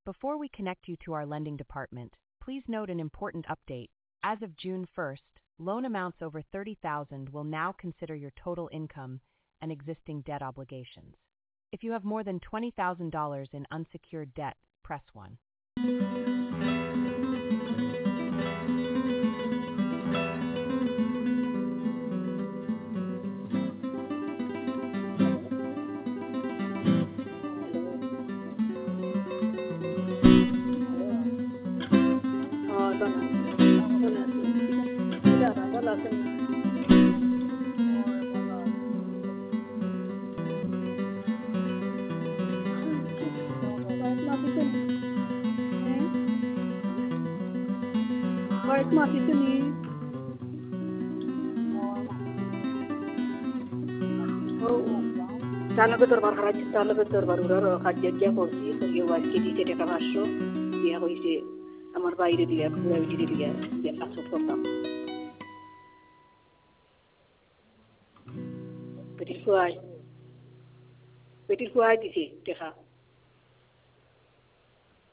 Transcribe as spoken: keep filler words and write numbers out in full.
Before we connect you to our lending department, please note an important update. As of June first, loan amounts over thirty thousand dollars will now consider your total income and existing debt obligations. If you have more than twenty thousand dollars in unsecured debt, press one. Where's my Tiffany? Oh, talaga terbar haraj, talaga terbar urar khajja korsi, koriya wajki di tere kabasho, dia koi se amar baire dia, pura bidiri dia, dia masuk kortam. Betul kuai, betul kuai di sini, dekha.